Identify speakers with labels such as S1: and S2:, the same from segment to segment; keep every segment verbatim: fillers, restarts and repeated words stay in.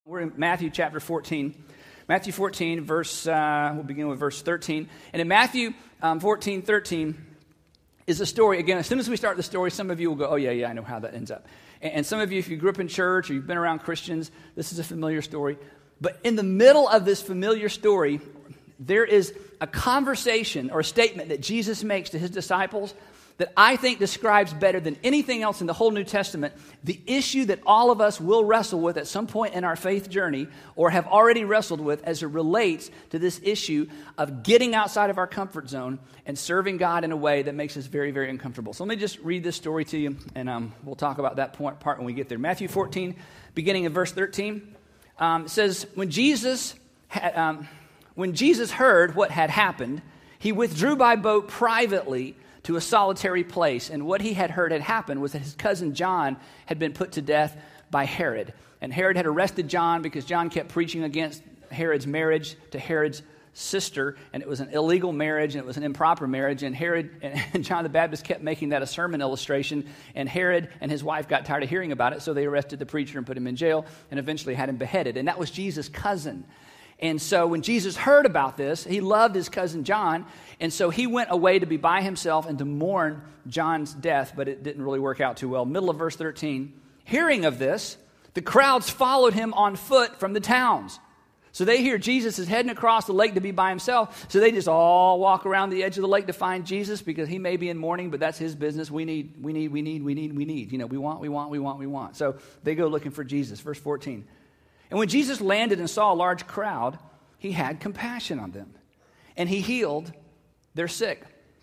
S1: We're in Matthew chapter fourteen. Matthew fourteen, verse, uh, we'll begin with verse thirteen. And in Matthew um, fourteen, thirteen is a story. Again, as soon as we start the story, some of you will go, oh, yeah, yeah, I know how that ends up. And, and some of you, if you grew up in church or you've been around Christians, this is a familiar story. But in the middle of this familiar story, there is a conversation or a statement that Jesus makes to his disciples that I think describes better than anything else in the whole New Testament the issue that all of us will wrestle with at some point in our faith journey or have already wrestled with as it relates to this issue of getting outside of our comfort zone and serving God in a way that makes us very, very uncomfortable. So let me just read this story to you, and um, we'll talk about that point, part when we get there. Matthew fourteen, beginning in verse thirteen, um, it says, when Jesus, had, um, when Jesus heard what had happened, he withdrew by boat privately to a solitary place. And what he had heard had happened was that his cousin John had been put to death by Herod. And Herod had arrested John because John kept preaching against Herod's marriage to Herod's sister. And it was an illegal marriage, and it was an improper marriage. And Herod and John the Baptist kept making that a sermon illustration. And Herod and his wife got tired of hearing about it, so they arrested the preacher and put him in jail and eventually had him beheaded. And that was Jesus' cousin. And so when Jesus heard about this, he loved his cousin John, and so he went away to be by himself and to mourn John's death, but it didn't really work out too well. Middle of verse thirteen, hearing of this, the crowds followed him on foot from the towns. So they hear Jesus is heading across the lake to be by himself, so they just all walk around the edge of the lake to find Jesus because he may be in mourning, but that's his business. We need, we need, we need, we need, we need. You know, we want, we want, we want, we want. So they go looking for Jesus. Verse fourteen. And when Jesus landed and saw a large crowd, he had compassion on them, and he healed their sick.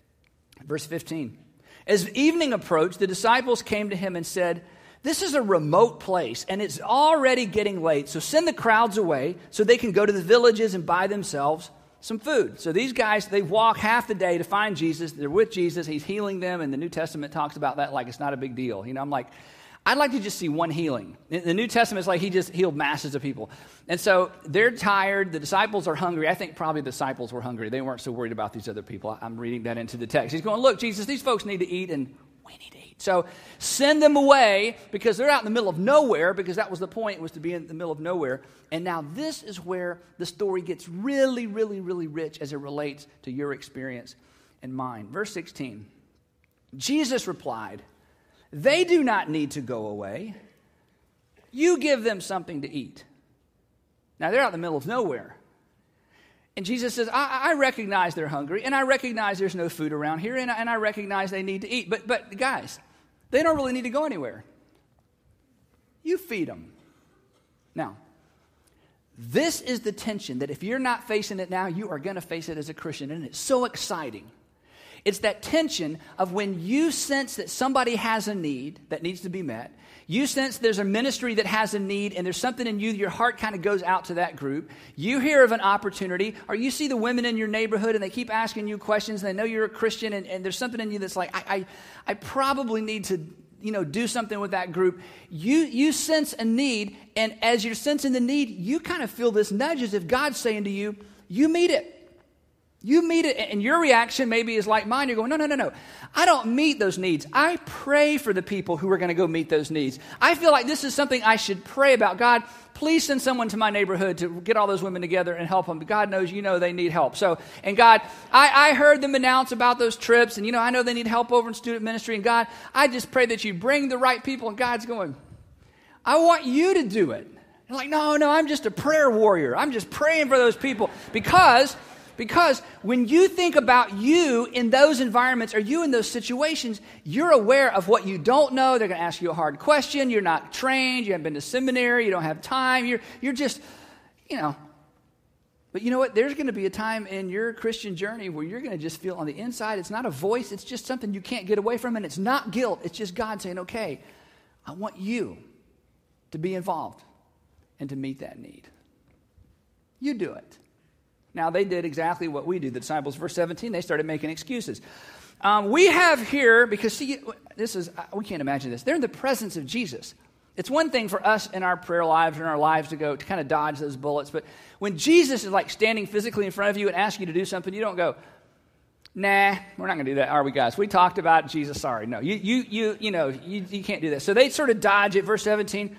S1: Verse fifteen. As evening approached, the disciples came to him and said, this is a remote place, and it's already getting late, so send the crowds away so they can go to the villages and buy themselves some food. So these guys, they walk half the day to find Jesus. They're with Jesus. He's healing them, and the New Testament talks about that like it's not a big deal. You know, I'm like, I'd like to just see one healing. In the New Testament, it's like he just healed masses of people. And so they're tired. The disciples are hungry. I think probably the disciples were hungry. They weren't so worried about these other people. I'm reading that into the text. He's going, look, Jesus, these folks need to eat, and we need to eat. So send them away because they're out in the middle of nowhere, because that was the point, was to be in the middle of nowhere. And now this is where the story gets really, really, really rich as it relates to your experience and mine. Verse sixteen, Jesus replied, they do not need to go away. You give them something to eat. Now, they're out in the middle of nowhere. And Jesus says, I, I recognize they're hungry, and I recognize there's no food around here, and I, and I recognize they need to eat. But, but guys, they don't really need to go anywhere. You feed them. Now, this is the tension that if you're not facing it now, you are going to face it as a Christian, and it's so exciting. It's that tension of when you sense that somebody has a need that needs to be met. You sense there's a ministry that has a need, and there's something in you, your heart kind of goes out to that group. You hear of an opportunity, or you see the women in your neighborhood, and they keep asking you questions, and they know you're a Christian, and, and there's something in you that's like, I, I, I probably need to, you know, do something with that group. You, you sense a need, and as you're sensing the need, you kind of feel this nudge as if God's saying to you, you meet it. You meet it, and your reaction maybe is like mine. You're going, no, no, no, no. I don't meet those needs. I pray for the people who are going to go meet those needs. I feel like this is something I should pray about. God, please send someone to my neighborhood to get all those women together and help them. God knows, you know, they need help. So, and God, I, I heard them announce about those trips, and, you know, I know they need help over in student ministry. And God, I just pray that you bring the right people. And God's going, I want you to do it. And like, no, no, I'm just a prayer warrior. I'm just praying for those people because... Because when you think about you in those environments or you in those situations, you're aware of what you don't know. They're going to ask you a hard question. You're not trained. You haven't been to seminary. You don't have time. You're, you're just, you know. But you know what? There's going to be a time in your Christian journey where you're going to just feel on the inside. It's not a voice. It's just something you can't get away from. And it's not guilt. It's just God saying, okay, I want you to be involved and to meet that need. You do it. Now, they did exactly what we do, the disciples. Verse seventeen, they started making excuses. Um, we have here, because see, this is, we can't imagine this. They're in the presence of Jesus. It's one thing for us in our prayer lives or in our lives to go, to kind of dodge those bullets. But when Jesus is like standing physically in front of you and asks you to do something, you don't go, nah, we're not going to do that, are we, guys? We talked about Jesus, sorry. No, you, you, you, you know, you, you can't do that. So they sort of dodge it. Verse seventeen,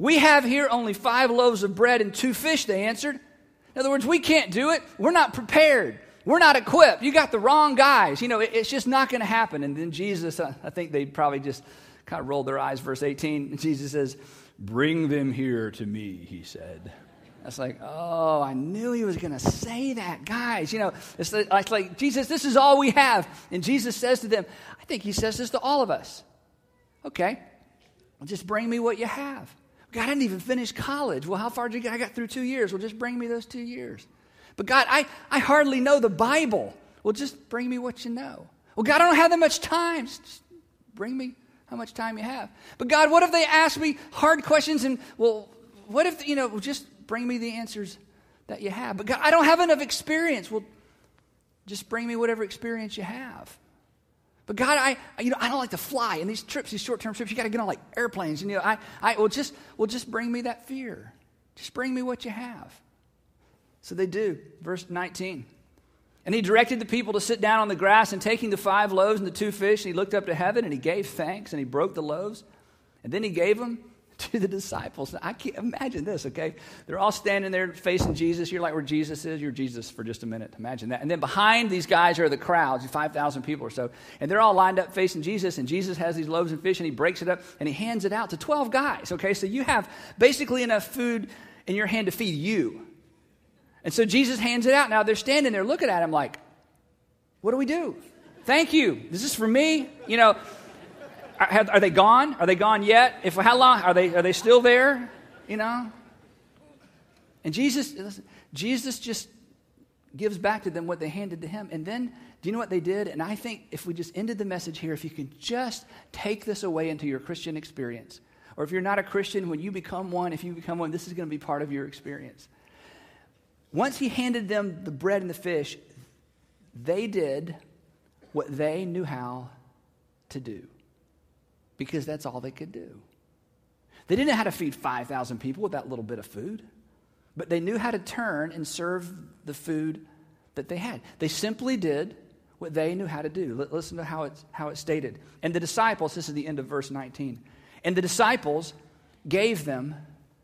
S1: We have here only five loaves of bread and two fish, they answered. In other words, we can't do it. We're not prepared. We're not equipped. You got the wrong guys. You know, it, it's just not going to happen. And then Jesus, uh, I think they probably just kind of rolled their eyes. Verse eighteen, Jesus says, bring them here to me, he said. That's like, oh, I knew he was going to say that. Guys, you know, it's like, it's like, Jesus, this is all we have. And Jesus says to them, I think he says this to all of us. Okay, well, just bring me what you have. God, I didn't even finish college. Well, how far did you get? I got through two years. Well, just bring me those two years. But God, I, I hardly know the Bible. Well, just bring me what you know. Well, God, I don't have that much time. Just bring me how much time you have. But God, what if they ask me hard questions and, well, what if, you know, just bring me the answers that you have. But God, I don't have enough experience. Well, just bring me whatever experience you have. But God, I you know I don't like to fly. And these trips, these short-term trips, you got to get on like airplanes. And you know, I I will just well just bring me that fear. Just bring me what you have. So they do. Verse nineteen. And he directed the people to sit down on the grass, and taking the five loaves and the two fish, he looked up to heaven and he gave thanks and he broke the loaves. And then he gave them to the disciples. Now, I can't imagine this, okay? They're all standing there facing Jesus. You're like where Jesus is. You're Jesus for just a minute. Imagine that. And then behind these guys are the crowds, five thousand people or so. And they're all lined up facing Jesus. And Jesus has these loaves and fish, and he breaks it up, and he hands it out to twelve guys, okay? So you have basically enough food in your hand to feed you. And so Jesus hands it out. Now they're standing there looking at him like, what do we do? Thank you. Is this for me? You know, are, are they gone? Are they gone yet? If how long? Are they are they still there? You know? And Jesus, listen, Jesus just gives back to them what they handed to him. And then, do you know what they did? And I think if we just ended the message here, if you can just take this away into your Christian experience, or if you're not a Christian, when you become one, if you become one, this is going to be part of your experience. Once he handed them the bread and the fish, they did what they knew how to do, because that's all they could do. They didn't know how to feed five thousand people with that little bit of food, but they knew how to turn and serve the food that they had. They simply did what they knew how to do. Listen to how it's, how it's stated. And the disciples, this is the end of verse nineteen, and the disciples gave them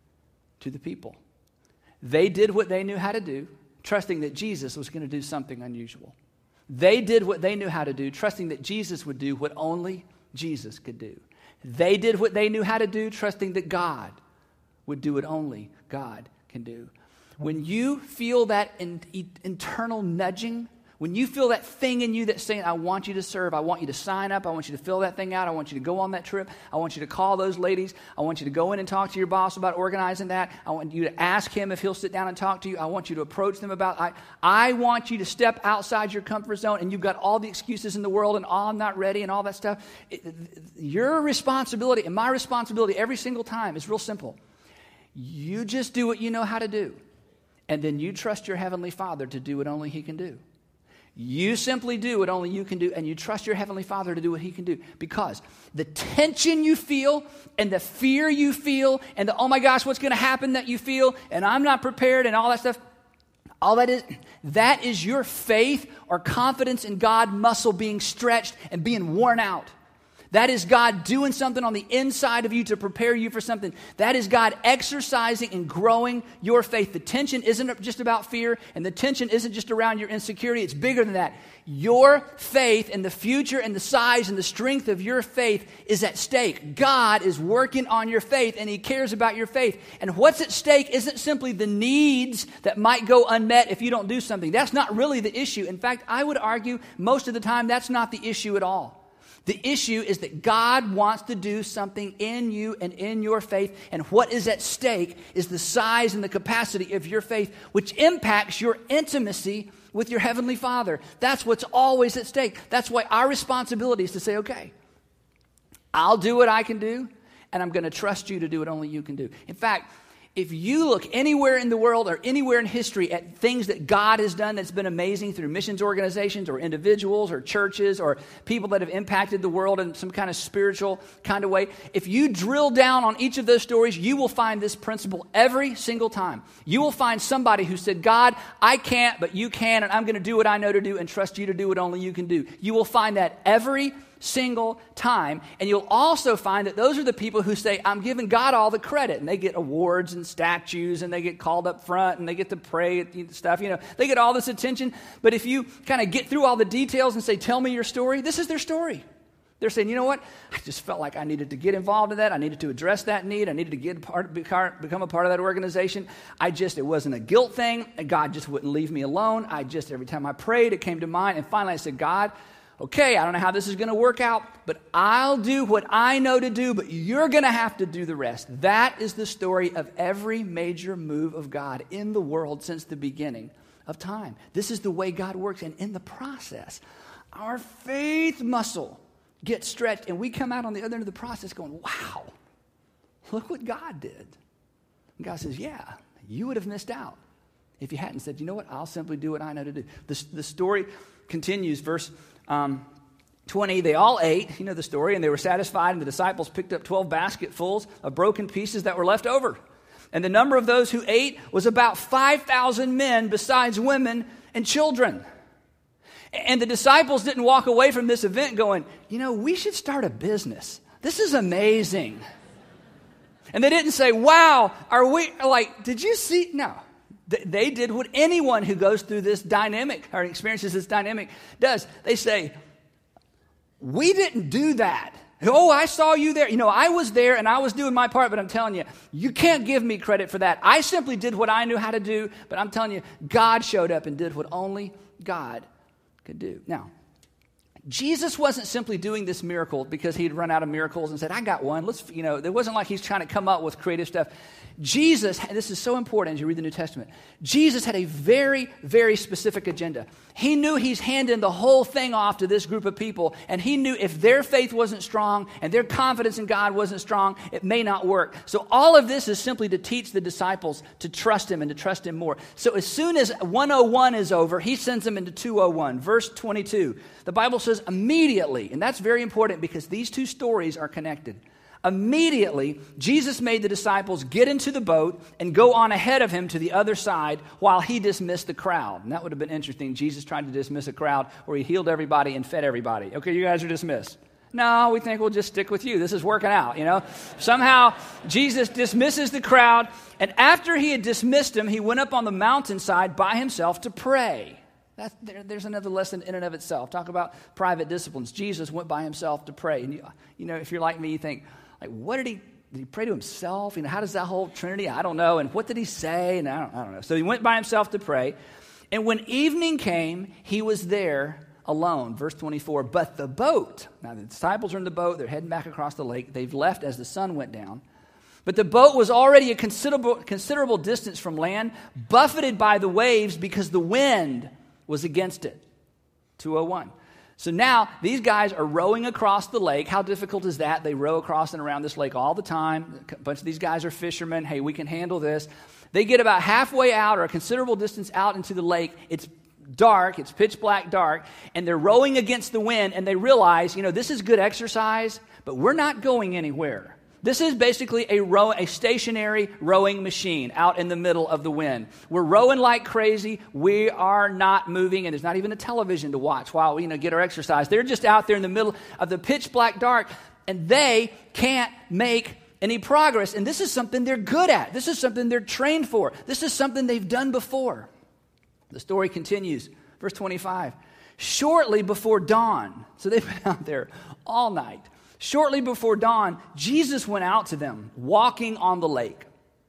S1: to the people. They did what they knew how to do, trusting that Jesus was going to do something unusual. They did what they knew how to do, trusting that Jesus would do what only Jesus could do. They did what they knew how to do, trusting that God would do what only God can do. When you feel that in, in, internal nudging, when you feel that thing in you that's saying, I want you to serve, I want you to sign up, I want you to fill that thing out, I want you to go on that trip, I want you to call those ladies, I want you to go in and talk to your boss about organizing that, I want you to ask him if he'll sit down and talk to you, I want you to approach them about, I, I want you to step outside your comfort zone, and you've got all the excuses in the world, and oh, I'm not ready, and all that stuff. It, your responsibility and my responsibility every single time is real simple. You just do what you know how to do, and then you trust your Heavenly Father to do what only He can do. You simply do what only you can do, and you trust your Heavenly Father to do what He can do. Because the tension you feel, and the fear you feel, and the, oh my gosh, what's going to happen that you feel, and I'm not prepared, and all that stuff, all that is, that is your faith or confidence in God muscle being stretched and being worn out. That is God doing something on the inside of you to prepare you for something. That is God exercising and growing your faith. The tension isn't just about fear, and the tension isn't just around your insecurity. It's bigger than that. Your faith and the future and the size and the strength of your faith is at stake. God is working on your faith, and He cares about your faith. And what's at stake isn't simply the needs that might go unmet if you don't do something. That's not really the issue. In fact, I would argue most of the time that's not the issue at all. The issue is that God wants to do something in you and in your faith, and what is at stake is the size and the capacity of your faith, which impacts your intimacy with your Heavenly Father. That's what's always at stake. That's why our responsibility is to say, okay, I'll do what I can do, and I'm going to trust you to do what only you can do. In fact, if you look anywhere in the world or anywhere in history at things that God has done that's been amazing through missions organizations or individuals or churches or people that have impacted the world in some kind of spiritual kind of way, if you drill down on each of those stories, you will find this principle every single time. You will find somebody who said, God, I can't, but you can, and I'm going to do what I know to do and trust you to do what only you can do. You will find that every single time. And you'll also find that those are the people who say, I'm giving God all the credit. And they get awards and statues, and they get called up front, and they get to pray and stuff. You know, they get all this attention. But if you kind of get through all the details and say, tell me your story, this is their story. They're saying, you know what? I just felt like I needed to get involved in that. I needed to address that need. I needed to get part, become a part of that organization. I just, it wasn't a guilt thing. And God just wouldn't leave me alone. I just, every time I prayed, it came to mind. And finally I said, God, okay, I don't know how this is going to work out, but I'll do what I know to do, but you're going to have to do the rest. That is the story of every major move of God in the world since the beginning of time. This is the way God works. And in the process, our faith muscle gets stretched, and we come out on the other end of the process going, wow, look what God did. And God says, yeah, you would have missed out if you hadn't said, you know what, I'll simply do what I know to do. The, the story continues, verse um, twenty, they all ate, you know the story, and they were satisfied, and the disciples picked up twelve basketfuls of broken pieces that were left over. And the number of those who ate was about five thousand men, besides women and children. And the disciples didn't walk away from this event going, you know, we should start a business. This is amazing. And they didn't say, wow, are we, like, did you see? No. They did what anyone who goes through this dynamic or experiences this dynamic does. They say, we didn't do that. Oh, I saw you there. You know, I was there and I was doing my part, but I'm telling you, you can't give me credit for that. I simply did what I knew how to do, but I'm telling you, God showed up and did what only God could do. Now, Jesus wasn't simply doing this miracle because he'd run out of miracles and said, I got one. Let's, you know, it wasn't like he's trying to come up with creative stuff. Jesus, this is so important as you read the New Testament, Jesus had a very, very specific agenda. He knew he's handing the whole thing off to this group of people, and he knew if their faith wasn't strong and their confidence in God wasn't strong, it may not work. So all of this is simply to teach the disciples to trust him and to trust him more. So as soon as one oh one is over, he sends them into two oh one. Verse twenty-two, the Bible says immediately, and that's very important because these two stories are connected. Immediately, Jesus made the disciples get into the boat and go on ahead of him to the other side while he dismissed the crowd. And that would have been interesting. Jesus tried to dismiss a crowd where he healed everybody and fed everybody. Okay, you guys are dismissed. No, we think we'll just stick with you. This is working out, you know. Somehow, Jesus dismisses the crowd, and after he had dismissed them, he went up on the mountainside by himself to pray. That's, there, there's another lesson in and of itself. Talk about private disciplines. Jesus went by himself to pray. And, you, you know, if you're like me, you think, like, what did he, did he pray to himself? You know, how does that whole Trinity? I don't know. And what did he say? And I don't, I don't know. So he went by himself to pray. And when evening came, he was there alone. Verse twenty-four, but the boat, now the disciples are in the boat. They're heading back across the lake. They've left as the sun went down. But the boat was already a considerable, considerable distance from land, buffeted by the waves because the wind was against it. two oh one. So now these guys are rowing across the lake. How difficult is that? They row across and around this lake all the time. A bunch of these guys are fishermen. Hey, we can handle this. They get about halfway out or a considerable distance out into the lake. It's dark. It's pitch black dark. And they're rowing against the wind. And they realize, you know, this is good exercise, but we're not going anywhere. This is basically a row, a stationary rowing machine out in the middle of the wind. We're rowing like crazy. We are not moving, and there's not even a television to watch while we, you know, get our exercise. They're just out there in the middle of the pitch black dark, and they can't make any progress. And this is something they're good at. This is something they're trained for. This is something they've done before. The story continues. Verse twenty-five. Shortly before dawn, so they've been out there all night. Shortly before dawn, Jesus went out to them, walking on the lake.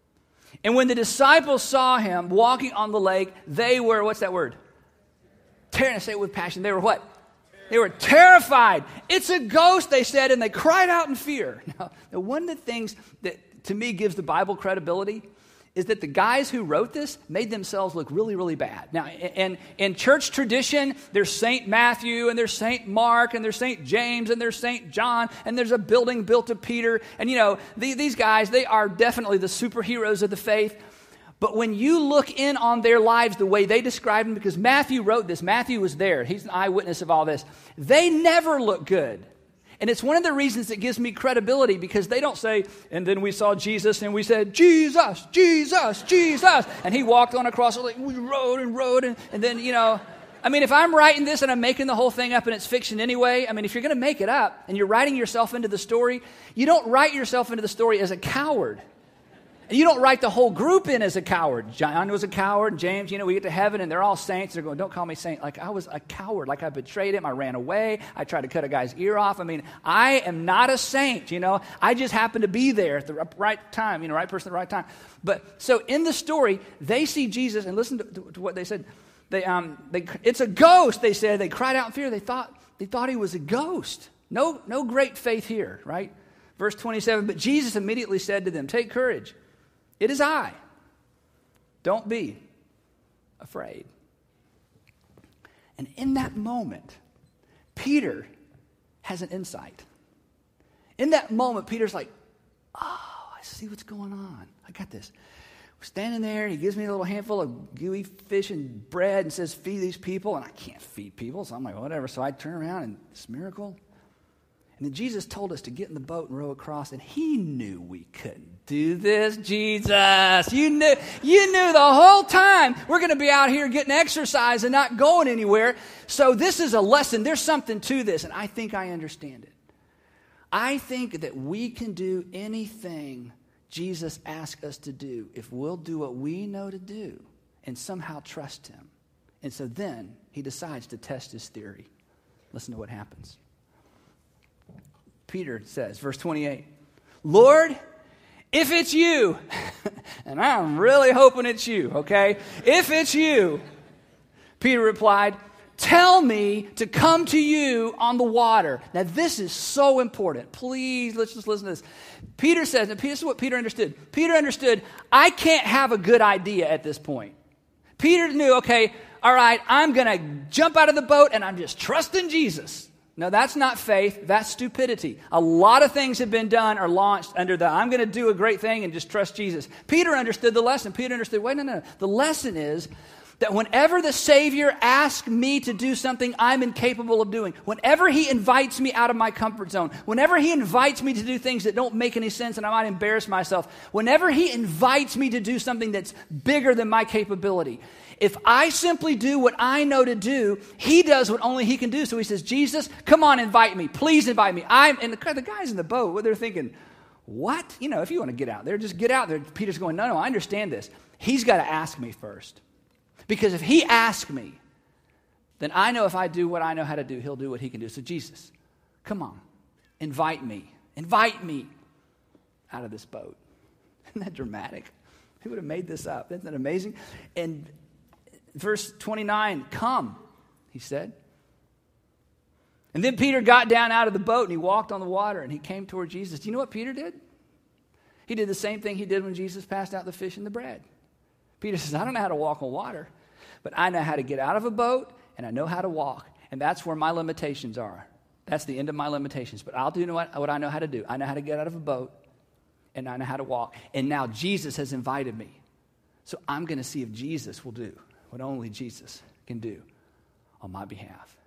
S1: And when the disciples saw him walking on the lake, they were, what's that word? Tearing, say it with passion. They were what? They were terrified. It's a ghost, they said, and they cried out in fear. Now, now one of the things that to me gives the Bible credibility is that the guys who wrote this made themselves look really, really bad. Now, in, in church tradition, there's Saint Matthew, and there's Saint Mark, and there's Saint James, and there's Saint John, and there's a building built of Peter. And, you know, the, these guys, they are definitely the superheroes of the faith. But when you look in on their lives the way they describe them, because Matthew wrote this, Matthew was there, he's an eyewitness of all this, they never look good. And it's one of the reasons that gives me credibility, because they don't say, and then we saw Jesus and we said, Jesus, Jesus, Jesus. And he walked on across the lake, we rode and rode. And, and then, you know, I mean, if I'm writing this and I'm making the whole thing up and it's fiction anyway, I mean, if you're going to make it up and you're writing yourself into the story, you don't write yourself into the story as a coward. And you don't write the whole group in as a coward. John was a coward, and James, you know, we get to heaven and they're all saints. They're going, don't call me saint. Like I was a coward, like I betrayed him. I ran away. I tried to cut a guy's ear off. I mean, I am not a saint, you know. I just happened to be there at the right time, you know, right person at the right time. But so in the story, they see Jesus, and listen to, to, to what they said. They, um, they, it's a ghost, they said. They cried out in fear. They thought, they thought he was a ghost. No, no great faith here, right? Verse twenty-seven, but Jesus immediately said to them, take courage. It is I. Don't be afraid. And in that moment, Peter has an insight. In that moment, Peter's like, oh, I see what's going on. I got this. We're standing there, he gives me a little handful of gooey fish and bread and says, feed these people. And I can't feed people, so I'm like, whatever. So I turn around and it's a miracle. And then Jesus told us to get in the boat and row across, and he knew we couldn't do this. Jesus, you knew, you knew the whole time we're going to be out here getting exercise and not going anywhere. So this is a lesson. There's something to this, and I think I understand it. I think that we can do anything Jesus asks us to do if we'll do what we know to do and somehow trust him. And so then he decides to test his theory. Listen to what happens. Peter says, verse twenty-eight, Lord, if it's you, and I'm really hoping it's you, okay? If it's you, Peter replied, tell me to come to you on the water. Now, this is so important. Please, let's just listen to this. Peter says, and this is what Peter understood. Peter understood, I can't have a good idea at this point. Peter knew, okay, all right, I'm going to jump out of the boat and I'm just trusting Jesus. No, that's not faith. That's stupidity. A lot of things have been done or launched under the, I'm going to do a great thing and just trust Jesus. Peter understood the lesson. Peter understood, wait, no, no. The lesson is that whenever the Savior asks me to do something I'm incapable of doing, whenever he invites me out of my comfort zone, whenever he invites me to do things that don't make any sense and I might embarrass myself, whenever he invites me to do something that's bigger than my capability, if I simply do what I know to do, he does what only he can do. So he says, Jesus, come on, invite me. Please invite me. I'm, and the, the guys in the boat, what they're thinking, what? You know, if you want to get out there, just get out there. Peter's going, no, no, I understand this. He's got to ask me first. Because if he asks me, then I know if I do what I know how to do, he'll do what he can do. So Jesus, come on, invite me. Invite me out of this boat. Isn't that dramatic? Who would have made this up? Isn't that amazing? And verse twenty-nine, come, he said. And then Peter got down out of the boat and he walked on the water and he came toward Jesus. Do you know what Peter did? He did the same thing he did when Jesus passed out the fish and the bread. Peter says, I don't know how to walk on water, but I know how to get out of a boat and I know how to walk. And that's where my limitations are. That's the end of my limitations. But I'll do what, what I know how to do. I know how to get out of a boat and I know how to walk. And now Jesus has invited me. So I'm going to see if Jesus will do what only Jesus can do on my behalf.